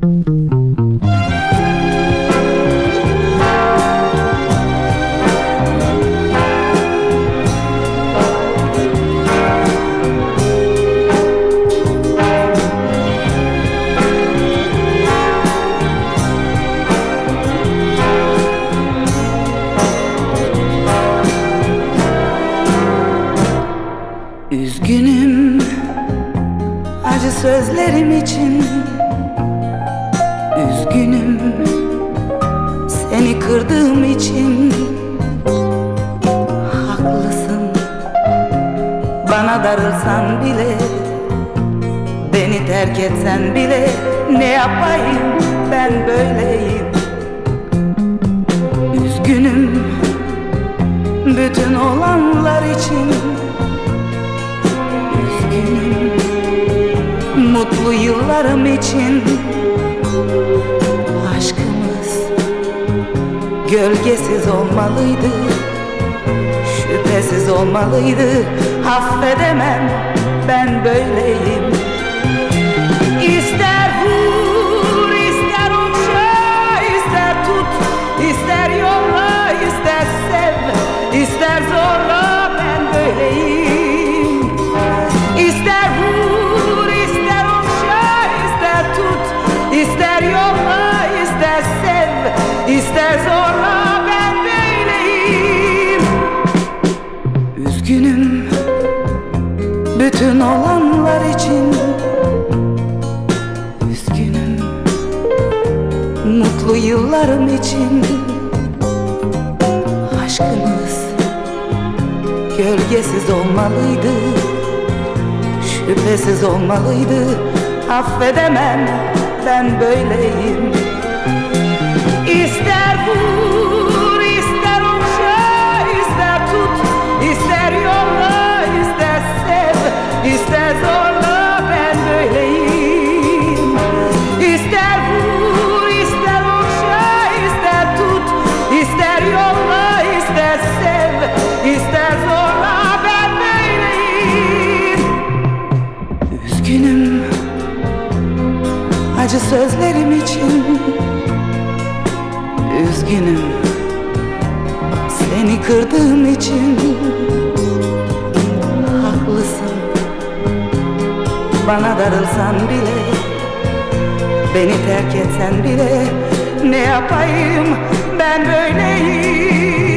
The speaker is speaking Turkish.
Üzgünüm acı sözlerim için, üzgünüm seni kırdığım için. Haklısın, bana darılsan bile, beni terk etsen bile, ne yapayım ben böyleyim. Üzgünüm bütün olanlar için, mutlu yıllarım için. Aşkımız gölgesiz olmalıydı, şüphesiz olmalıydı. Affedemem ben böyleyim. İster vur, ister okşa, ister tut, ister yolla, ister sev, ister zorla, ben böyleyim. İster vur, ister okşa, ister tut, ister yolla, ister sev, ister zorla, ben böyleyim. Üzgünüm bütün olanlar için, üzgünüm mutlu yıllarım için. Aşkımız gölgesiz olmalıydı, şüphesiz olmalıydı. Affedemem ben böyleyim. İster vur, ister okşa, ister tut, ister yolla, ister sev, ister zorla, ben böyleyim. İster vur, ister okşa, ister tut, ister yolla, ister sev, ister zorla, ben böyleyim. Üzgünüm acı sözlerim için, üzgünüm seni kırdığım için. Haklısın, bana darılsan bile, beni terk etsen bile, ne yapayım ben böyleyim.